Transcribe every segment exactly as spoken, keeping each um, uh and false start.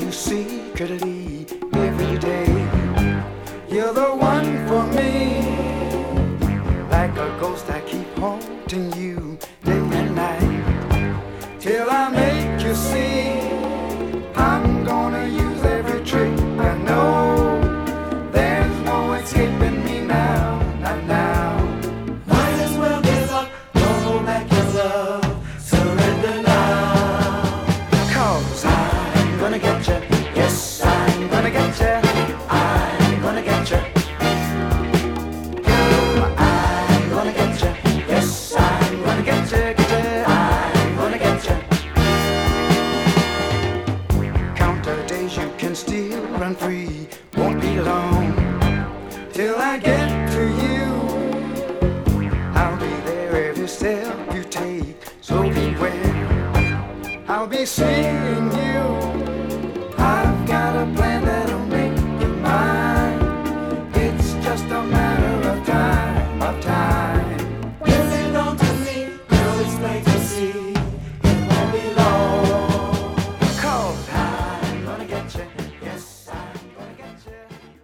you secretly every day. You're the one for me. Like a ghost I keep haunting you day and night, till I make you see I'm gonna use every trick I know. There's no escaping me now, not now. Might as well give up, don't hold back your love. Surrender now. Cause I'm gonna get you, yes, I'm gonna get you, I'm gonna get you. I'm gonna get you, yes, I'm gonna get you, get you, I'm gonna get you. Count the days you can still run free, won't be long till I get to you. I'll be there every step you take, so beware. I'll be seeing you. I've got a plan that'll make you mine. It's just a matter of time, of time. If you don't to me, girl, it's plain to see. It won't be long. Cause I'm gonna get you. Yes, I'm gonna get you.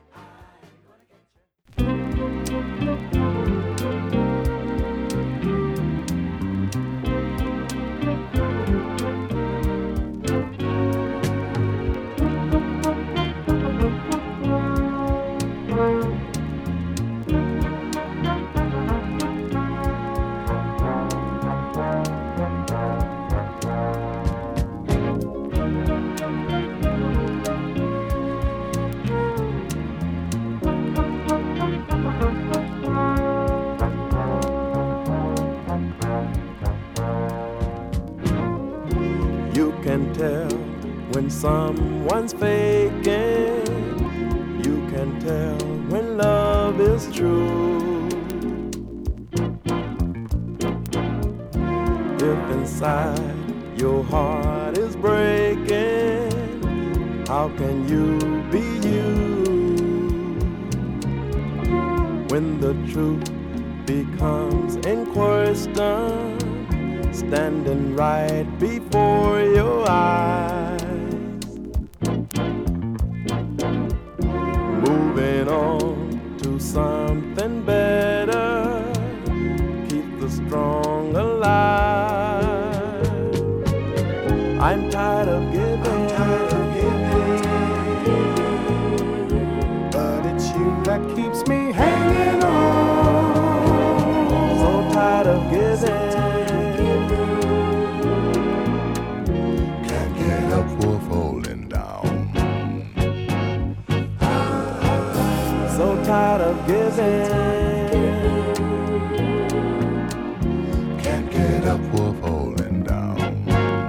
You can tell when someone's faking. You can tell when love is true. If inside your heart is breaking, how can you be you? When the truth becomes in question, standing right before your eyes, moving on to something better, keep the strong alive. I'm tired of giving, tired of giving, but it's you that keeps me hanging on. So tired of giving. Tired of giving, can't get up, wolf holding down.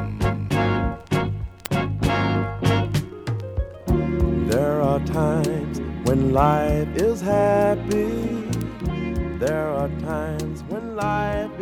There are times when life is happy. There are times when life